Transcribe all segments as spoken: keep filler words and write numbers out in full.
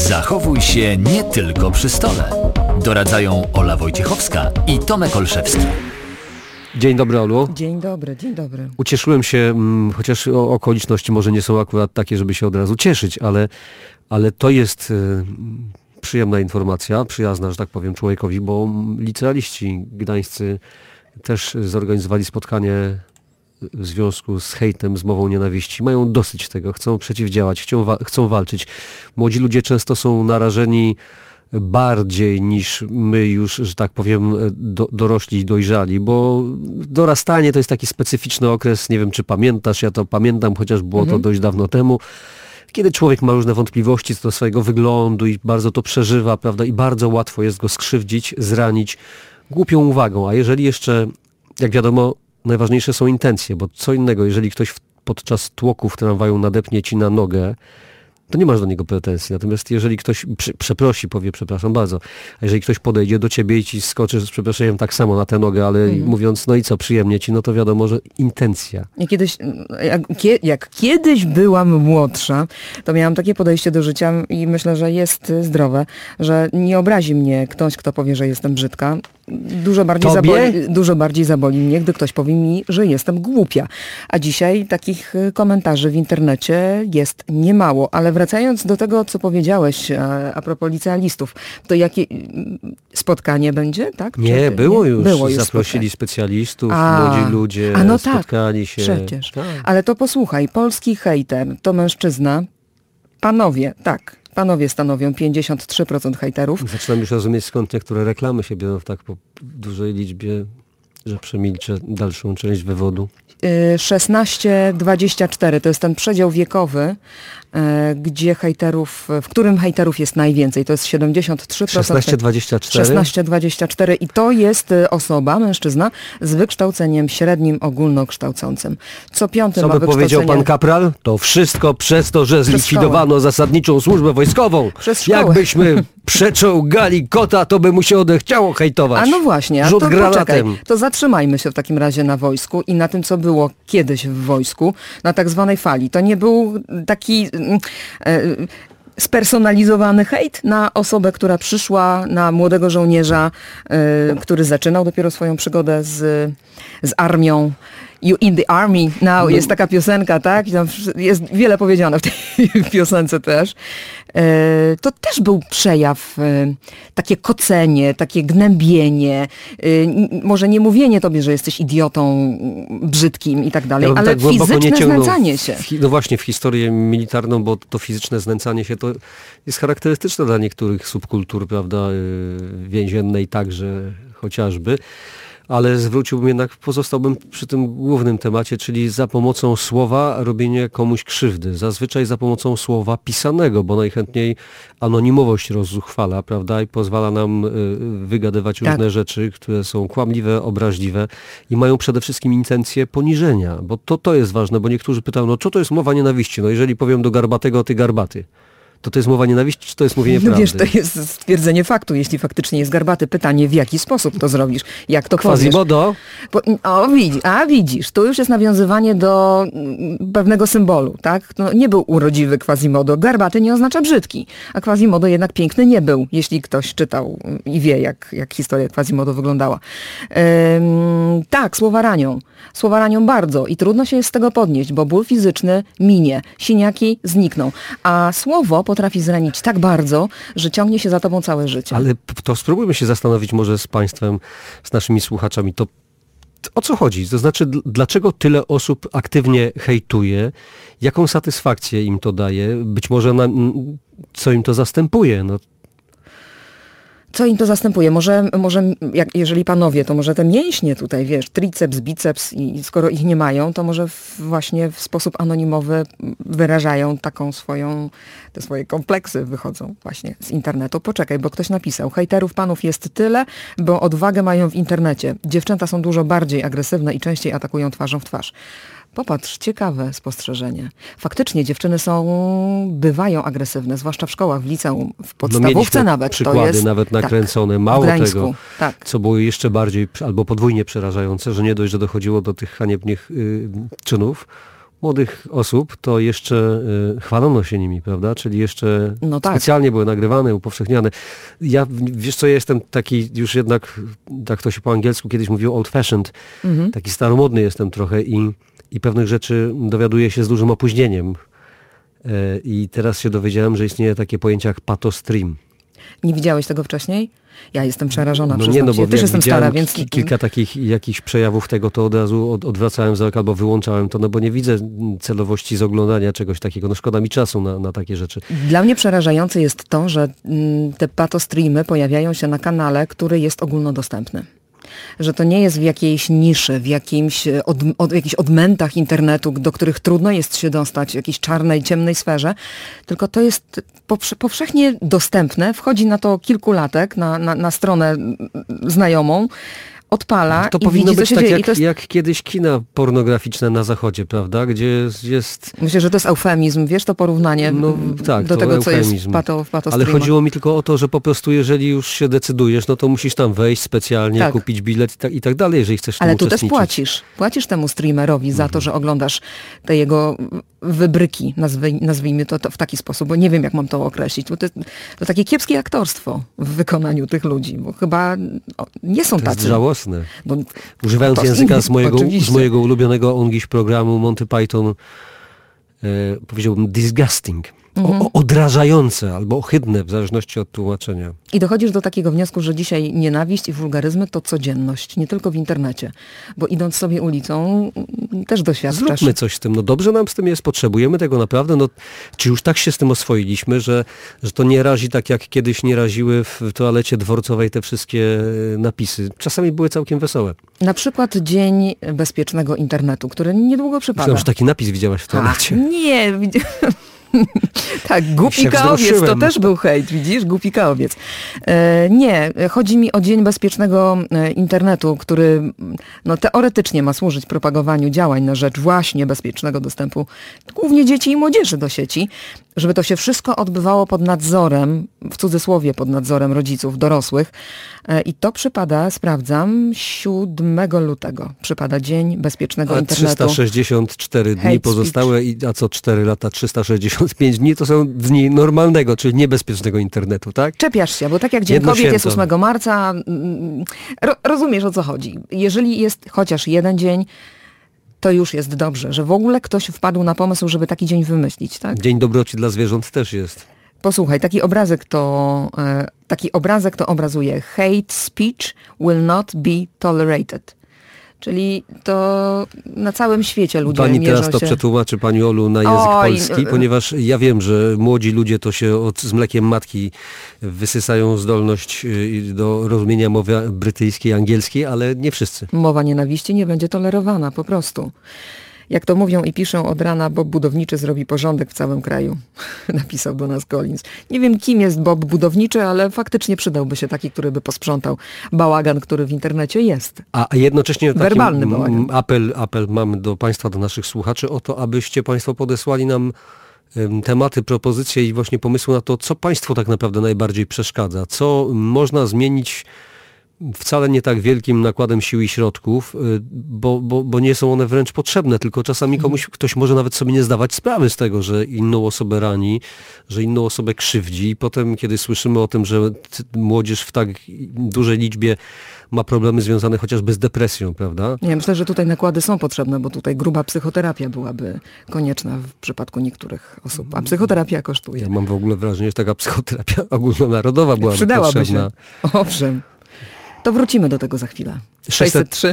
Zachowuj się nie tylko przy stole. Doradzają Ola Wojciechowska i Tomek Olszewski. Dzień dobry, Olu. Dzień dobry, dzień dobry. Ucieszyłem się, chociaż okoliczności może nie są akurat takie, żeby się od razu cieszyć, ale, ale to jest przyjemna informacja, przyjazna, że tak powiem, człowiekowi, bo licealiści gdańscy też zorganizowali spotkanie w związku z hejtem, z mową nienawiści. Mają dosyć tego, chcą przeciwdziałać, chcą, wa- chcą walczyć. Młodzi ludzie często są narażeni bardziej niż my już, że tak powiem, do, dorośli i dojrzali, bo dorastanie to jest taki specyficzny okres, nie wiem czy pamiętasz, ja to pamiętam, chociaż było mhm. to dość dawno temu, kiedy człowiek ma różne wątpliwości co do swojego wyglądu i bardzo to przeżywa, prawda, i bardzo łatwo jest go skrzywdzić, zranić głupią uwagą, a jeżeli jeszcze, jak wiadomo, najważniejsze są intencje, bo co innego, jeżeli ktoś w, podczas tłoku w tramwaju nadepnie ci na nogę, to nie masz do niego pretensji. Natomiast jeżeli ktoś przy, przeprosi, powie przepraszam bardzo, a jeżeli ktoś podejdzie do ciebie i ci skoczy z przeproszeniem tak samo na tę nogę, ale mm. mówiąc, no i co, przyjemnie ci, no to wiadomo, że intencja. Ja kiedyś, jak, jak kiedyś byłam młodsza, to miałam takie podejście do życia i myślę, że jest zdrowe, że nie obrazi mnie ktoś, kto powie, że jestem brzydka. Dużo bardziej, zaboli, dużo bardziej zaboli mnie, gdy ktoś powie mi, że jestem głupia. A dzisiaj takich komentarzy w internecie jest niemało. Ale wracając do tego, co powiedziałeś a, a propos licealistów, to jakie spotkanie będzie? Tak? Nie, Czy, było nie? już. Było już Zaprosili spotkanie. specjalistów, a, młodzi ludzie, a no spotkali tak, się. Przecież. Tak. Ale to posłuchaj, polski hejter to mężczyzna. Panowie, tak. Panowie stanowią pięćdziesiąt trzy procent hejterów. Zaczynam już rozumieć, skąd niektóre reklamy się biorą w tak po dużej liczbie, że przemilczę dalszą część wywodu. szesnaście dwadzieścia cztery to jest ten przedział wiekowy, gdzie hejterów, w którym hejterów jest najwięcej. To jest siedemdziesiąt trzy procent. szesnaście dwadzieścia cztery szesnaście dwadzieścia cztery i to jest osoba, mężczyzna z wykształceniem średnim ogólnokształcącym. Co piąty Co ma by wykształcenie... powiedział pan kapral? To wszystko przez to, że zlikwidowano zasadniczą służbę wojskową. Przez szkołę. Jakbyśmy przeczołgali kota, to by mu się odechciało hejtować. A no właśnie, a Rzut to granatem. poczekaj, to zatrzymajmy się w takim razie na wojsku i na tym, co było kiedyś w wojsku, na tak zwanej fali. To nie był taki e, spersonalizowany hejt na osobę, która przyszła, na młodego żołnierza, e, który zaczynał dopiero swoją przygodę z, z armią. You in the army now, jest taka piosenka, tak? Jest wiele powiedziane w tej piosence też. To też był przejaw, takie kocenie, takie gnębienie, może nie mówienie tobie, że jesteś idiotą brzydkim i tak dalej, ja ale tak fizyczne znęcanie się. W, no właśnie w historię militarną, bo to fizyczne znęcanie się to jest charakterystyczne dla niektórych subkultur, prawda, więziennej także chociażby. Ale zwróciłbym jednak, pozostałbym przy tym głównym temacie, czyli za pomocą słowa robienie komuś krzywdy. Zazwyczaj za pomocą słowa pisanego, bo najchętniej anonimowość rozzuchwala, prawda, i pozwala nam wygadywać tak. różne rzeczy, które są kłamliwe, obraźliwe i mają przede wszystkim intencje poniżenia, bo to, to jest ważne, bo niektórzy pytają, no co to jest mowa nienawiści? No jeżeli powiem do garbatego, ty garbaty. To to jest mowa nienawiści, czy to jest mówienie no prawdy? Wiesz, to jest stwierdzenie faktu, jeśli faktycznie jest garbaty. Pytanie, w jaki sposób to zrobisz? Jak to Quasimodo? powiesz? O, widzisz, a widzisz, tu już jest nawiązywanie do pewnego symbolu, tak? No, nie był urodziwy Quasimodo. Garbaty nie oznacza brzydki, a Quasimodo jednak piękny nie był, jeśli ktoś czytał i wie, jak, jak historia Quasimodo wyglądała. Ym, tak, słowa ranią. Słowa ranią bardzo i trudno się jest z tego podnieść, bo ból fizyczny minie, siniaki znikną, a słowo potrafi zranić tak bardzo, że ciągnie się za tobą całe życie. Ale to spróbujmy się zastanowić może z państwem, z naszymi słuchaczami, to o co chodzi? To znaczy, dlaczego tyle osób aktywnie hejtuje? Jaką satysfakcję im to daje? Być może na, co im to zastępuje? No. Co im to zastępuje? Może, może jak, jeżeli panowie, to może te mięśnie tutaj, wiesz, triceps, biceps i skoro ich nie mają, to może w, właśnie w sposób anonimowy wyrażają taką swoją, te swoje kompleksy wychodzą właśnie z internetu. Poczekaj, bo ktoś napisał, hejterów panów jest tyle, bo odwagę mają w internecie. Dziewczęta są dużo bardziej agresywne i częściej atakują twarzą w twarz. Popatrz, ciekawe spostrzeżenie. Faktycznie dziewczyny są, bywają agresywne, zwłaszcza w szkołach, w liceum, w podstawówce no nawet. Przykłady to jest, nawet nakręcone. Tak, Mało Gdańsku, tego, tak. co było jeszcze bardziej albo podwójnie przerażające, że nie dość, że dochodziło do tych haniebnych y, czynów, młodych osób, to jeszcze y, chwalono się nimi, prawda? Czyli jeszcze No tak. specjalnie były nagrywane, upowszechniane. Ja, wiesz co, ja jestem taki już jednak, tak to się po angielsku kiedyś mówiło, old fashioned, Mhm. taki staromodny jestem trochę i, i pewnych rzeczy dowiaduję się z dużym opóźnieniem. Y, I teraz się dowiedziałem, że istnieje takie pojęcie jak patostream. Nie widziałeś tego wcześniej? Ja jestem przerażona, No przyznam nie, no się. bo Ja też jak jestem widziałem stara, więc... ki- kilka takich jakichś przejawów tego, to od razu od, odwracałem wzrok albo wyłączałem to, no bo nie widzę celowości z oglądania czegoś takiego. No szkoda mi czasu na, na takie rzeczy. Dla mnie przerażające jest to, że mm, te patostreamy pojawiają się na kanale, który jest ogólnodostępny. Że to nie jest w jakiejś niszy, w jakimś od, od, jakichś odmętach internetu, do których trudno jest się dostać, w jakiejś czarnej, ciemnej sferze, tylko to jest powsze, powszechnie dostępne. Wchodzi na to kilkulatek, na, na, na stronę znajomą, odpala To i powinno widzi, co być się tak dzieje. jak, I to jest, jak kiedyś kina pornograficzne na zachodzie, prawda? Gdzie jest... jest myślę, że to jest eufemizm, wiesz, to porównanie no, tak, do to tego, co jest eufemizm. w, pato, w Ale patostreamach. chodziło mi tylko o to, że po prostu jeżeli już się decydujesz, no to musisz tam wejść specjalnie, Tak. kupić bilet i tak, i tak dalej, jeżeli chcesz w tym Ale tu też uczestniczyć. płacisz. Płacisz temu streamerowi za to, że oglądasz te jego wybryki, nazwy, nazwijmy to, to w taki sposób, bo nie wiem, jak mam to określić. Bo to, to takie kiepskie aktorstwo w wykonaniu tych ludzi, bo chyba o, nie są To jest tacy. żałosne. No, Używając to- języka z mojego, z oczywiście. mojego ulubionego ongiś programu Monty Python, e, powiedziałbym disgusting. O, o, odrażające albo ohydne, w zależności od tłumaczenia. I dochodzisz do takiego wniosku, że dzisiaj nienawiść i wulgaryzmy to codzienność, nie tylko w internecie. Bo idąc sobie ulicą, mm, też doświadczasz. Zróbmy coś z tym. No dobrze nam z tym jest, potrzebujemy tego naprawdę. No, czy już tak się z tym oswoiliśmy, że, że to nie razi tak, jak kiedyś nie raziły w toalecie dworcowej te wszystkie e, napisy. Czasami były całkiem wesołe. Na przykład Dzień Bezpiecznego Internetu, który niedługo przypada. Myślałem, że taki napis widziałaś w Ach, toalecie. nie, widzi- tak, się głupi kaowiec, to wzruszyłem. też był hejt, widzisz, głupi kaowiec. E, nie, chodzi mi o Dzień Bezpiecznego e, Internetu, który no, teoretycznie ma służyć propagowaniu działań na rzecz właśnie bezpiecznego dostępu głównie dzieci i młodzieży do sieci, żeby to się wszystko odbywało pod nadzorem, w cudzysłowie pod nadzorem rodziców, dorosłych. E, I to przypada, sprawdzam, siódmego lutego przypada Dzień Bezpiecznego A Internetu. trzysta sześćdziesiąt cztery dni Hate pozostałe, i, a co cztery lata, trzysta sześćdziesiąt pięć dni to są dni normalnego, czyli niebezpiecznego internetu, tak? Czepiasz się, bo tak jak Dzień Jedno Kobiet jest święto. ósmego marca, mm, ro, rozumiesz, o co chodzi. Jeżeli jest chociaż jeden dzień, to już jest dobrze, że w ogóle ktoś wpadł na pomysł, żeby taki dzień wymyślić, tak? Dzień dobroci dla zwierząt też jest. Posłuchaj, taki obrazek to, e, taki obrazek to obrazuje hate speech will not be tolerated. Czyli to na całym świecie ludzie Pani mierzą teraz to się... przetłumaczy, Pani Olu, na język Oj, polski, no, ponieważ ja wiem, że młodzi ludzie to się od, z mlekiem matki wysysają zdolność y, do rozumienia mowy brytyjskiej, angielskiej, ale nie wszyscy. Mowa nienawiści nie będzie tolerowana, po prostu. Jak to mówią i piszą od rana, Bob Budowniczy zrobi porządek w całym kraju. Napisał do nas Collins. Nie wiem, kim jest Bob Budowniczy, ale faktycznie przydałby się taki, który by posprzątał bałagan, który w internecie jest. A a jednocześnie taki Werbalny m- bałagan. apel, apel mam do Państwa, do naszych słuchaczy o to, abyście Państwo podesłali nam em, tematy, propozycje i właśnie pomysły na to, co Państwu tak naprawdę najbardziej przeszkadza, co można zmienić wcale nie tak wielkim nakładem sił i środków, y, bo, bo, bo nie są one wręcz potrzebne, tylko czasami komuś, ktoś może nawet sobie nie zdawać sprawy z tego, że inną osobę rani, że inną osobę krzywdzi i potem, kiedy słyszymy o tym, że t- młodzież w tak dużej liczbie ma problemy związane chociażby z depresją, prawda? Nie, myślę, że tutaj nakłady są potrzebne, bo tutaj gruba psychoterapia byłaby konieczna w przypadku niektórych osób. A psychoterapia kosztuje. Ja mam w ogóle wrażenie, że taka psychoterapia ogólnonarodowa byłaby Przydałaby potrzebna. się. Owszem. To wrócimy do tego za chwilę. sześćset trzy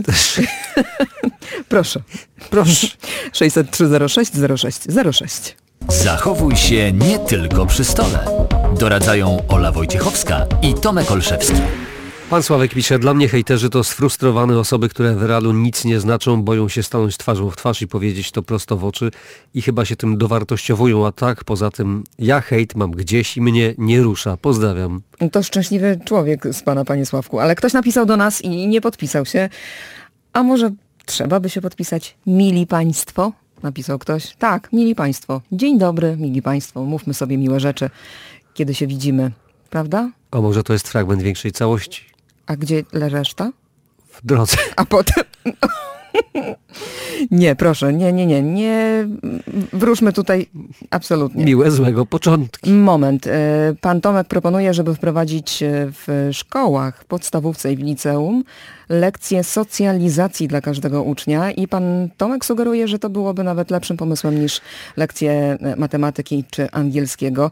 Proszę. Proszę. sześćset trzy zero sześć zero sześć zero sześć. Zachowuj się nie tylko przy stole. Doradzają Ola Wojciechowska i Tomek Olszewski. Pan Sławek pisze, dla mnie hejterzy to sfrustrowane osoby, które w realu nic nie znaczą, boją się stanąć twarzą w twarz i powiedzieć to prosto w oczy i chyba się tym dowartościowują, a tak poza tym ja hejt mam gdzieś i mnie nie rusza. Pozdrawiam. To szczęśliwy człowiek z pana, panie Sławku. Ale ktoś napisał do nas i nie podpisał się. A może trzeba by się podpisać? Mili państwo? Napisał ktoś. Tak, mili państwo. Dzień dobry, mili państwo. Mówmy sobie miłe rzeczy, kiedy się widzimy. Prawda? A może to jest fragment większej całości? A gdzie le reszta? W drodze. A potem... Nie, proszę, nie, nie, nie, nie wróżmy tutaj absolutnie. Miłe, złego początki. Moment. Pan Tomek proponuje, żeby wprowadzić w szkołach, podstawówce i w liceum lekcje socjalizacji dla każdego ucznia i pan Tomek sugeruje, że to byłoby nawet lepszym pomysłem niż lekcje matematyki czy angielskiego.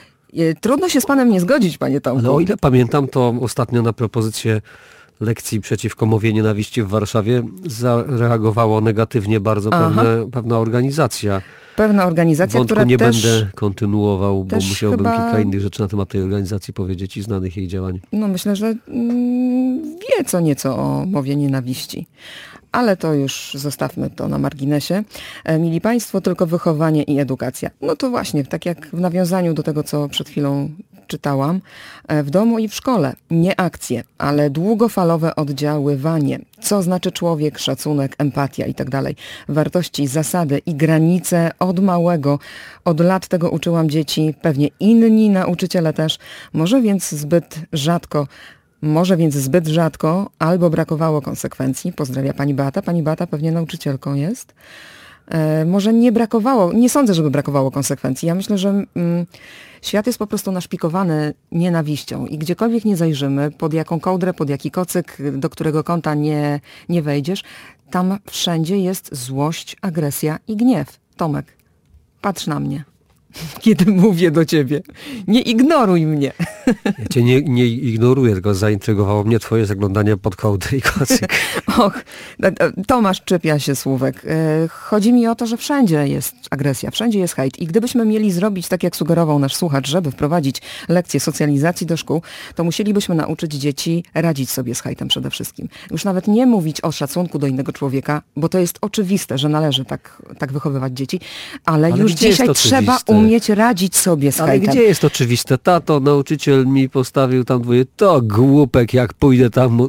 Trudno się z panem nie zgodzić, panie Tomku. Ale o ile pamiętam, to ostatnio na propozycję lekcji przeciwko mowie nienawiści w Warszawie zareagowało negatywnie bardzo pewne, pewna organizacja. Pewna organizacja, Wątku która nie też, będę kontynuował, bo musiałbym chyba... kilka innych rzeczy na temat tej organizacji powiedzieć i znanych jej działań. No myślę, że mm, wie co nieco o mowie nienawiści. Ale to już zostawmy to na marginesie. E, mili Państwo, tylko wychowanie i edukacja. No to właśnie, tak jak w nawiązaniu do tego, co przed chwilą czytałam, e, w domu i w szkole. Nie akcje, ale długofalowe oddziaływanie. Co znaczy człowiek, szacunek, empatia i tak dalej. Wartości, zasady i granice od małego. Od lat tego uczyłam dzieci, pewnie inni nauczyciele też. Może więc zbyt rzadko Może więc zbyt rzadko, albo brakowało konsekwencji. Pozdrawia pani Beata. Pani Beata pewnie nauczycielką jest. E, może nie brakowało, nie sądzę, żeby brakowało konsekwencji. Ja myślę, że mm, świat jest po prostu naszpikowany nienawiścią i gdziekolwiek nie zajrzymy, pod jaką kołdrę, pod jaki kocyk, do którego kąta nie, nie wejdziesz, tam wszędzie jest złość, agresja i gniew. Tomek, patrz na mnie, kiedy mówię do ciebie. Nie ignoruj mnie. Ja cię nie, nie ignoruję, tylko zaintrygowało mnie twoje zaglądanie pod kołdrę i kocyk. Och, Tomasz czepia się słówek. Chodzi mi o to, że wszędzie jest agresja, wszędzie jest hejt i gdybyśmy mieli zrobić tak, jak sugerował nasz słuchacz, żeby wprowadzić lekcje socjalizacji do szkół, to musielibyśmy nauczyć dzieci radzić sobie z hejtem przede wszystkim. Już nawet nie mówić o szacunku do innego człowieka, bo to jest oczywiste, że należy tak, tak wychowywać dzieci, ale, ale już dzisiaj trzeba umieć radzić sobie z ale hejtem. Ale gdzie jest oczywiste? Tato, nauczyciel mi postawił tam dwoje, to głupek, jak pójdę tam...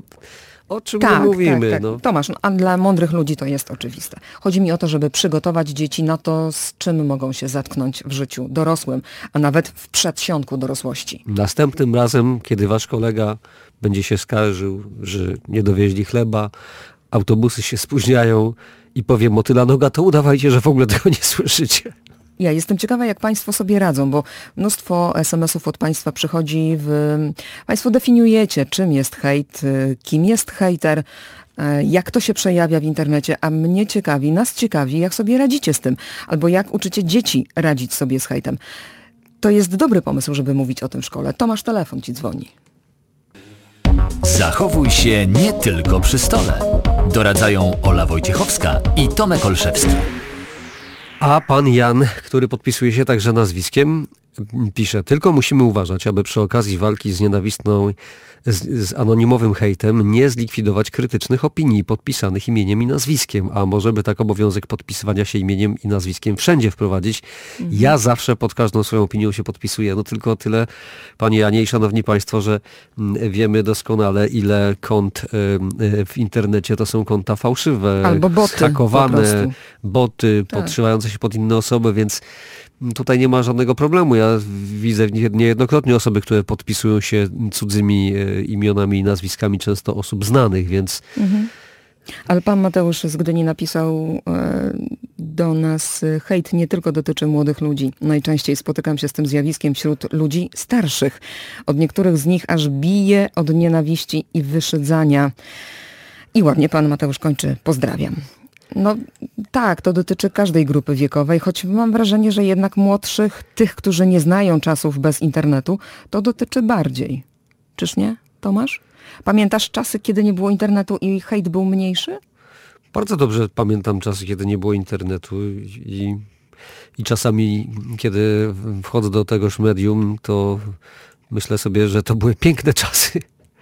O czym tak, my mówimy? Tak, tak. No. Tomasz, no, a dla mądrych ludzi to jest oczywiste. Chodzi mi o to, żeby przygotować dzieci na to, z czym mogą się zetknąć w życiu dorosłym, a nawet w przedsionku dorosłości. Następnym razem, kiedy wasz kolega będzie się skarżył, że nie dowieźli chleba, autobusy się spóźniają i powie motyla noga, to udawajcie, że w ogóle tego nie słyszycie. Ja jestem ciekawa, jak Państwo sobie radzą, bo mnóstwo es em esów od Państwa przychodzi w... Państwo definiujecie, czym jest hejt, kim jest hejter, jak to się przejawia w internecie, a mnie ciekawi, nas ciekawi, jak sobie radzicie z tym, albo jak uczycie dzieci radzić sobie z hejtem. To jest dobry pomysł, żeby mówić o tym w szkole. Tomasz, telefon ci dzwoni. Zachowuj się nie tylko przy stole. Doradzają Ola Wojciechowska i Tomek Olszewski. A pan Jan, który podpisuje się także nazwiskiem, pisze, tylko musimy uważać, aby przy okazji walki z nienawistną, z, z anonimowym hejtem nie zlikwidować krytycznych opinii podpisanych imieniem i nazwiskiem, a może by tak obowiązek podpisywania się imieniem i nazwiskiem wszędzie wprowadzić. Mhm. Ja zawsze pod każdą swoją opinią się podpisuję, no tylko tyle, panie Janie i szanowni państwo, że wiemy doskonale, ile kont w internecie to są konta fałszywe, albo boty, hakowane, boty tak. podszywające się pod inne osoby, więc tutaj nie ma żadnego problemu. Ja widzę niejednokrotnie osoby, które podpisują się cudzymi imionami i nazwiskami często osób znanych, więc... Mhm. Ale pan Mateusz z Gdyni napisał e, do nas, hejt nie tylko dotyczy młodych ludzi. Najczęściej spotykam się z tym zjawiskiem wśród ludzi starszych. Od niektórych z nich aż bije od nienawiści i wyszydzania. I ładnie pan Mateusz kończy. Pozdrawiam. No tak, to dotyczy każdej grupy wiekowej, choć mam wrażenie, że jednak młodszych, tych, którzy nie znają czasów bez internetu, to dotyczy bardziej. Czyż nie, Tomasz? Pamiętasz czasy, kiedy nie było internetu i hejt był mniejszy? Bardzo dobrze pamiętam czasy, kiedy nie było internetu i, i czasami, kiedy wchodzę do tegoż medium, to myślę sobie, że to były piękne czasy.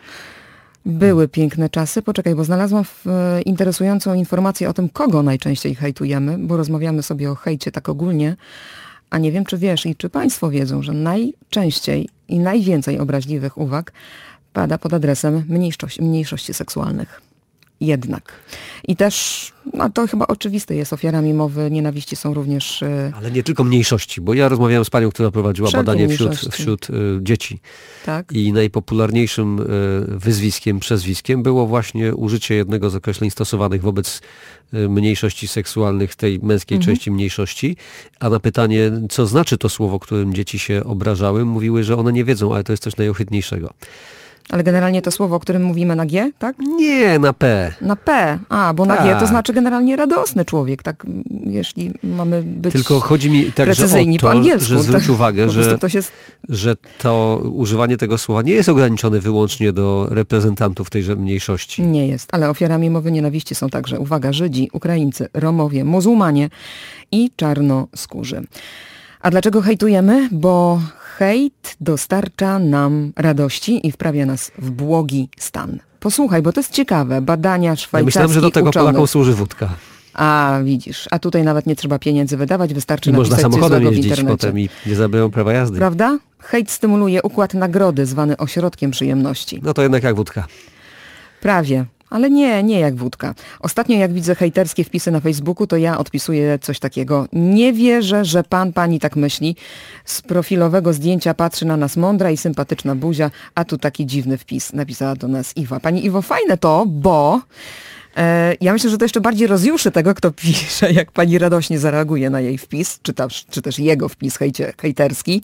Były piękne czasy. Poczekaj, bo znalazłam w, e, interesującą informację o tym, kogo najczęściej hejtujemy, bo rozmawiamy sobie o hejcie tak ogólnie, a nie wiem, czy wiesz i czy państwo wiedzą, że najczęściej i najwięcej obraźliwych uwag pada pod adresem mniejszości, mniejszości seksualnych. jednak. I też, no to chyba oczywiste jest, ofiarami mowy nienawiści są również... Y... Ale nie tylko mniejszości, bo ja rozmawiałem z panią, która prowadziła Wszelkie badanie wśród, mniejszości. wśród y, dzieci. Tak? I najpopularniejszym y, wyzwiskiem, przezwiskiem było właśnie użycie jednego z określeń stosowanych wobec y, mniejszości seksualnych, tej męskiej Mhm. części mniejszości. A na pytanie, co znaczy to słowo, którym dzieci się obrażały, mówiły, że one nie wiedzą, ale to jest coś najohydniejszego. Ale generalnie to słowo, o którym mówimy na G, tak? Nie, na P. Na P. A, bo na G to Tak. znaczy generalnie radosny człowiek, tak? m, Jeśli mamy być Tylko chodzi mi także precyzyjni o po to, angielsku. że zwróć tak? uwagę, Po prostu że, to się... że to używanie tego słowa nie jest ograniczone wyłącznie do reprezentantów tejże mniejszości. Nie jest, ale ofiarami mowy nienawiści są także, uwaga, Żydzi, Ukraińcy, Romowie, muzułmanie i czarnoskórzy. A dlaczego hejtujemy? Bo hejt dostarcza nam radości i wprawia nas w błogi stan. Posłuchaj, bo to jest ciekawe. Badania Ja szwajcarskie myślałem, że do tego uczonych. Polakom służy wódka. A, widzisz, a tutaj nawet nie trzeba pieniędzy wydawać, wystarczy I można napisać coś samochodem złego w jeździć internecie. potem i nie zabiorą prawa jazdy. Prawda? Hejt stymuluje układ nagrody, zwany ośrodkiem przyjemności. No to jednak jak wódka. Prawie. Ale nie, nie jak wódka. Ostatnio jak widzę hejterskie wpisy na Facebooku, to ja odpisuję coś takiego. Nie wierzę, że pan, pani tak myśli. Z profilowego zdjęcia patrzy na nas mądra i sympatyczna buzia, a tu taki dziwny wpis. Napisała do nas Iwa. Pani Iwo, fajne to, bo... e, ja myślę, że to jeszcze bardziej rozjuszy tego, kto pisze, jak pani radośnie zareaguje na jej wpis, czy też, czy też jego wpis hejcie, hejterski.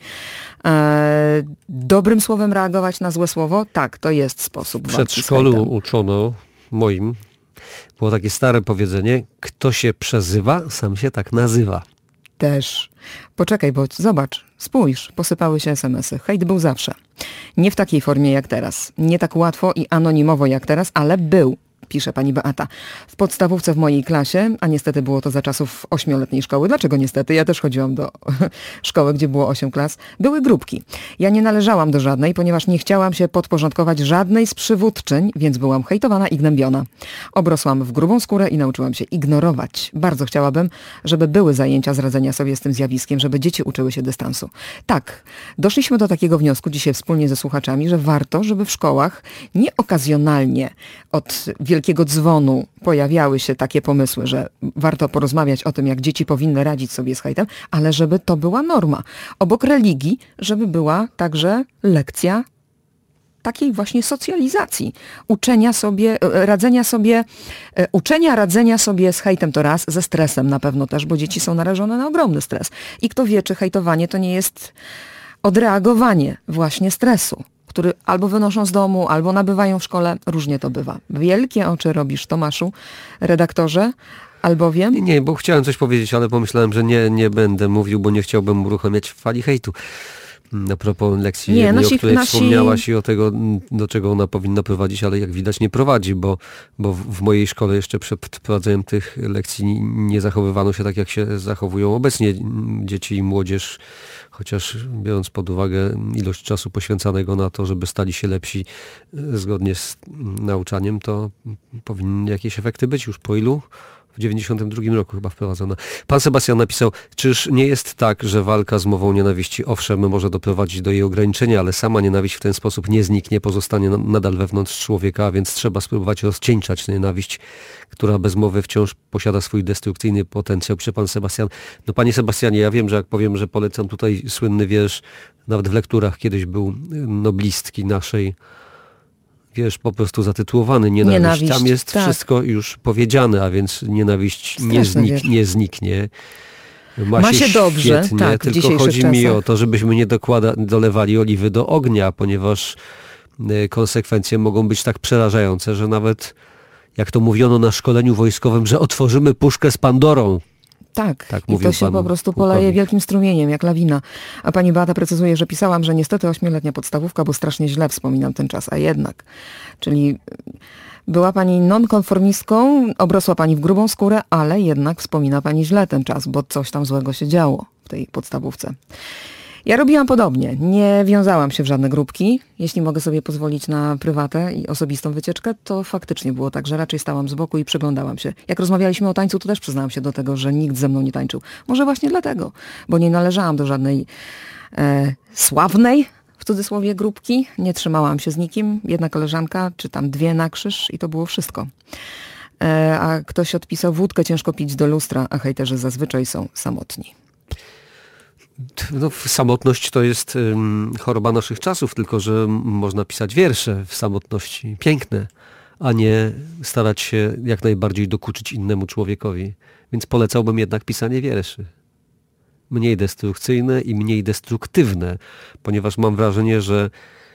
E, dobrym słowem reagować na złe słowo? Tak, to jest sposób W walki z przedszkolu hejtem. uczono moim, było takie stare powiedzenie, kto się przezywa, sam się tak nazywa. Też. Poczekaj, bo zobacz, spójrz, posypały się es em esy. Hejt był zawsze. Nie w takiej formie jak teraz. Nie tak łatwo i anonimowo jak teraz, ale był. Pisze pani Beata. W podstawówce w mojej klasie, a niestety było to za czasów ośmioletniej szkoły. Dlaczego niestety? Ja też chodziłam do szkoły, gdzie było osiem klas. Były grupki. Ja nie należałam do żadnej, ponieważ nie chciałam się podporządkować żadnej z przywódczyń, więc byłam hejtowana i gnębiona. Obrosłam w grubą skórę i nauczyłam się ignorować. Bardzo chciałabym, żeby były zajęcia z radzenia sobie z tym zjawiskiem, żeby dzieci uczyły się dystansu. Tak, doszliśmy do takiego wniosku dzisiaj wspólnie ze słuchaczami, że warto, żeby w szkołach nie okazjonalnie od wielkiego dzwonu pojawiały się takie pomysły, że warto porozmawiać o tym, jak dzieci powinny radzić sobie z hejtem, ale żeby to była norma. Obok religii, żeby była także lekcja takiej właśnie socjalizacji. Uczenia sobie, e, radzenia sobie, e, uczenia radzenia sobie z hejtem to raz, ze stresem na pewno też, bo dzieci są narażone na ogromny stres. I kto wie, czy hejtowanie to nie jest odreagowanie właśnie stresu, który albo wynoszą z domu, albo nabywają w szkole. Różnie to bywa. Wielkie oczy robisz, Tomaszu, redaktorze, albowiem... Nie, nie, bo chciałem coś powiedzieć, ale pomyślałem, że nie, nie będę mówił, bo nie chciałbym uruchamiać fali hejtu. A propos lekcji Nie, jednej, nasi- o której nasi- wspomniałaś i o tego, do czego ona powinna prowadzić, ale jak widać nie prowadzi, bo, bo w w mojej szkole jeszcze przed prowadzeniem tych lekcji nie zachowywano się tak, jak się zachowują obecnie dzieci i młodzież, chociaż biorąc pod uwagę ilość czasu poświęcanego na to, żeby stali się lepsi e, zgodnie z nauczaniem, to powinny jakieś efekty być już po ilu? W dziewięćdziesiątym drugim roku chyba wprowadzono. Pan Sebastian napisał, czyż nie jest tak, że walka z mową nienawiści owszem może doprowadzić do jej ograniczenia, ale sama nienawiść w ten sposób nie zniknie, pozostanie na- nadal wewnątrz człowieka, a więc trzeba spróbować rozcieńczać nienawiść, która bez mowy wciąż posiada swój destrukcyjny potencjał. Pisze pan Sebastian. No panie Sebastianie, ja wiem, że jak powiem, że polecam tutaj słynny wiersz, nawet w lekturach kiedyś był noblistki naszej, wiesz, po prostu zatytułowany Nienawiść. Nienawiść, Tam jest tak. wszystko już powiedziane, a więc nienawiść nie, Straszny znik, wiersz. nie zniknie. Ma, Ma się dobrze, świetnie, tak, w tylko dzisiejszych chodzi mi czasach. o to, żebyśmy nie dokłada, dolewali oliwy do ognia, ponieważ e, konsekwencje mogą być tak przerażające, że nawet, jak to mówiono na szkoleniu wojskowym, że otworzymy puszkę z Pandorą. Tak, Tak i mówił to się pan po prostu pułkownik. poleje wielkim strumieniem, jak lawina. A pani Beata precyzuje, że pisałam, że niestety ośmioletnia podstawówka, bo strasznie źle wspominam ten czas, a jednak. Czyli była pani nonkonformistką, obrosła pani w grubą skórę, ale jednak wspomina pani źle ten czas, bo coś tam złego się działo w tej podstawówce. Ja robiłam podobnie. Nie wiązałam się w żadne grupki. Jeśli mogę sobie pozwolić na prywatę i osobistą wycieczkę, to faktycznie było tak, że raczej stałam z boku i przyglądałam się. Jak rozmawialiśmy o tańcu, to też przyznałam się do tego, że nikt ze mną nie tańczył. Może właśnie dlatego, bo nie należałam do żadnej e, sławnej, w cudzysłowie grupki, nie trzymałam się z nikim, jedna koleżanka, czy tam dwie na krzyż i to było wszystko. E, a ktoś odpisał, wódkę ciężko pić do lustra, a hejterzy zazwyczaj są samotni. No, samotność to jest um, choroba naszych czasów, tylko że m- można pisać wiersze w samotności, piękne, a nie starać się jak najbardziej dokuczyć innemu człowiekowi. Więc polecałbym jednak pisanie wierszy. Mniej destrukcyjne i mniej destruktywne, ponieważ mam wrażenie, że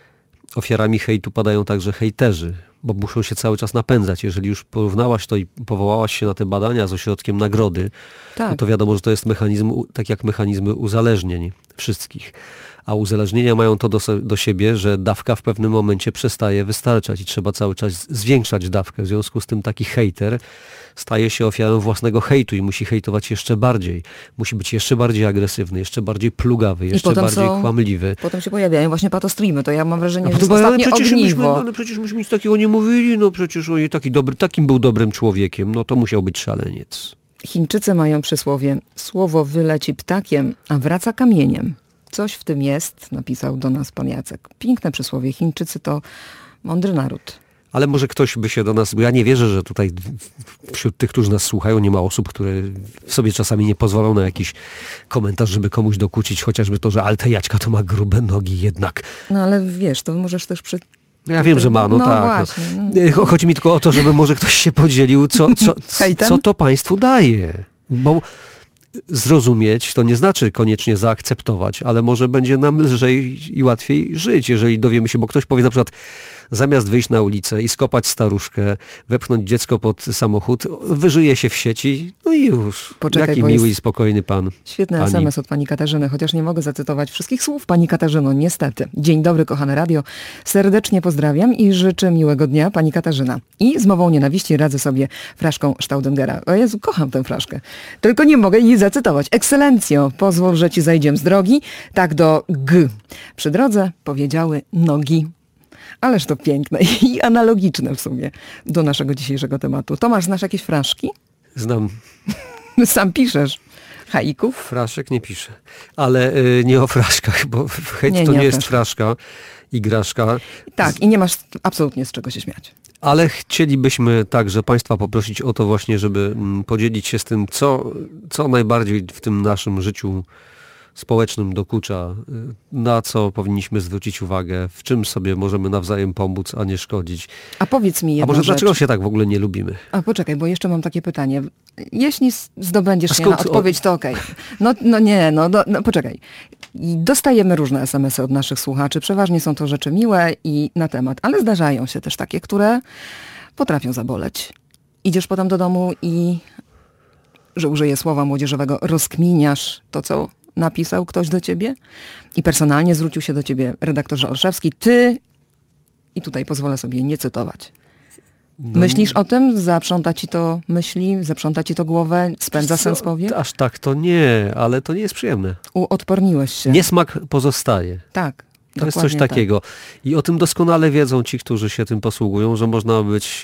ofiarami hejtu padają także hejterzy, bo muszą się cały czas napędzać. Jeżeli już porównałaś to i powołałaś się na te badania z ośrodkiem nagrody, Tak. no to wiadomo, że to jest mechanizm, tak jak mechanizmy uzależnień wszystkich. A uzależnienia mają to do, do siebie, że dawka w pewnym momencie przestaje wystarczać i trzeba cały czas zwiększać dawkę. W związku z tym taki hejter staje się ofiarą własnego hejtu i musi hejtować jeszcze bardziej. Musi być jeszcze bardziej agresywny, jeszcze bardziej plugawy, jeszcze bardziej są, kłamliwy. Potem się pojawiają właśnie patostreamy. To ja mam wrażenie, że jest ale ostatnie przecież ogniwo. myśmy, ale przecież myśmy nic takiego nie mówili, no przecież on taki dobry, takim był dobrym człowiekiem, no to musiał być szaleniec. Chińczycy mają przysłowie, słowo wyleci ptakiem, a wraca kamieniem. Coś w tym jest, napisał do nas pan Jacek. Piękne przysłowie. Chińczycy to mądry naród. Ale może ktoś by się do nas, bo ja nie wierzę, że tutaj wśród tych, którzy nas słuchają, nie ma osób, które sobie czasami nie pozwolą na jakiś komentarz, żeby komuś dokuczyć, chociażby to, że ale ta Jaćka to ma grube nogi jednak. No ale wiesz, to możesz też przy... Ja wiem, że ma, no, No tak. właśnie. No. Chodzi mi tylko o to, żeby może ktoś się podzielił, co, co, Hejtem? co to państwu daje. Bo zrozumieć to nie znaczy koniecznie zaakceptować, ale może będzie nam lżej i łatwiej żyć, jeżeli dowiemy się, bo ktoś powie na przykład, zamiast wyjść na ulicę i skopać staruszkę, wepchnąć dziecko pod samochód, wyżyje się w sieci, no i już. Poczekaj, Jaki bo miły i jest spokojny pan. Świetny pani. es em es od pani Katarzyny, chociaż nie mogę zacytować wszystkich słów pani Katarzyno, niestety. Dzień dobry, kochane radio. Serdecznie pozdrawiam i życzę miłego dnia, pani Katarzyna. I z mową nienawiści radzę sobie fraszką Staudengera. O Jezu, kocham tę fraszkę. Tylko nie mogę jej zacytować. Ekscelencjo, pozwól, że ci zajdziem z drogi. Tak do G. Przy drodze powiedziały nogi. Ależ to piękne i analogiczne w sumie do naszego dzisiejszego tematu. Tomasz, znasz jakieś fraszki? Znam. Sam piszesz haików? Fraszek nie piszę. Ale y, nie o fraszkach, bo hejt Nie, to nie nie o jest fraszkach. fraszka, igraszka. Tak, i nie masz absolutnie z czego się śmiać. Ale chcielibyśmy także państwa poprosić o to właśnie, żeby mm, podzielić się z tym, co, co najbardziej w tym naszym życiu społecznym dokucza, y, na co powinniśmy zwrócić uwagę, w czym sobie możemy nawzajem pomóc, a nie szkodzić. A powiedz mi A jedną może rzecz. dlaczego się tak w ogóle nie lubimy? A poczekaj, bo jeszcze mam takie pytanie. Jeśli s- zdobędziesz A się na skąd- odpowiedź, to okej. No, no nie, no, do, no poczekaj. I dostajemy różne es em esy od naszych słuchaczy. Przeważnie są to rzeczy miłe i na temat, ale zdarzają się też takie, które potrafią zaboleć. Idziesz potem do domu i, że użyję słowa młodzieżowego, rozkminiasz to, co napisał ktoś do ciebie i personalnie zwrócił się do ciebie redaktorze Olszewski. Ty, i tutaj pozwolę sobie nie cytować. No, Myślisz o tym? Zaprząta ci to myśli? Zaprząta ci to głowę? Spędza co, sens powiek? Aż tak to nie, ale to nie jest przyjemne. Uodporniłeś się. Niesmak pozostaje. Tak. To jest coś dokładnie tak. takiego. I o tym doskonale wiedzą ci, którzy się tym posługują, że można być,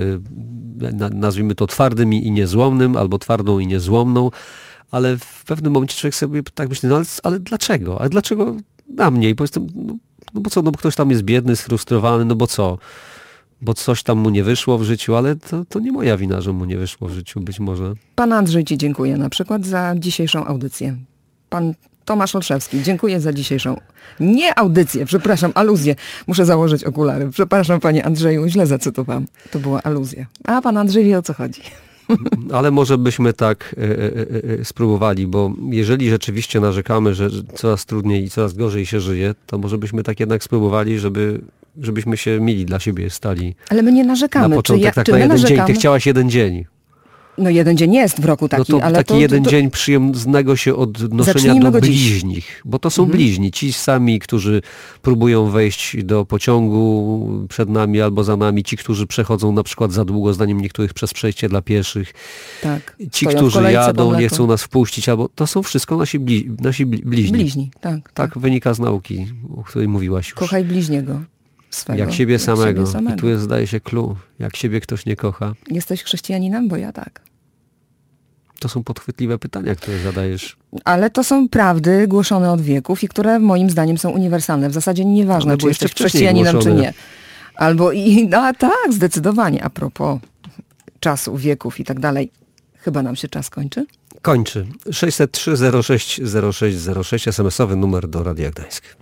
yy, na, nazwijmy to twardym i niezłomnym, albo twardą i niezłomną, ale w pewnym momencie człowiek sobie tak myśli, no ale, ale dlaczego? Ale dlaczego na mnie? I powiedzmy, no, no bo co, no bo ktoś tam jest biedny, sfrustrowany, no bo co? Bo coś tam mu nie wyszło w życiu, ale to, to nie moja wina, że mu nie wyszło w życiu, być może. Pan Andrzej ci dziękuję na przykład za dzisiejszą audycję. Pan Tomasz Olszewski, dziękuję za dzisiejszą... Nie audycję, przepraszam, aluzję. Muszę założyć okulary. Przepraszam, panie Andrzeju, źle zacytowałam. To była aluzja. A pan Andrzej wie, o co chodzi. Ale może byśmy tak e, e, e, spróbowali, bo jeżeli rzeczywiście narzekamy, że coraz trudniej i coraz gorzej się żyje, to może byśmy tak jednak spróbowali, żeby, żebyśmy się mili dla siebie stali Ale my nie narzekamy. na początek, czy ja, tak czy na my jeden narzekamy? dzień. Ty chciałaś jeden dzień. No jeden dzień jest w roku taki, no to ale taki to, jeden to, to... dzień przyjemnego się odnoszenia Zacznijmy do go dziś. bliźnich, bo to są Mhm. bliźni. Ci sami, którzy próbują wejść do pociągu przed nami albo za nami, ci, którzy przechodzą na przykład za długo, zdaniem niektórych przez przejście dla pieszych, Tak. ci, Stoją w którzy kolejce po jadą, nie mleko. chcą nas wpuścić, albo to są wszystko nasi, bli, nasi bli, bliźni. Bliźni, tak. tak. Tak wynika z nauki, o której mówiłaś już. Kochaj bliźniego swego. Jak siebie samego. Siebie samego. I tu jest, zdaje się, clue. Jak siebie ktoś nie kocha. Jesteś chrześcijaninem? Bo ja tak. To są podchwytliwe pytania, które zadajesz. Ale to są prawdy głoszone od wieków i które moim zdaniem są uniwersalne. W zasadzie nieważne, Ale czy były jesteś jeszcze wcześniej chrześcijaninem, czy głoszone. nie. Albo i, no tak, zdecydowanie. A propos czasu, wieków i tak dalej. Chyba nam się czas kończy? Kończy. sześćset trzy zero sześć zero sześć zero sześć, es em esowy numer do Radia Gdańsk.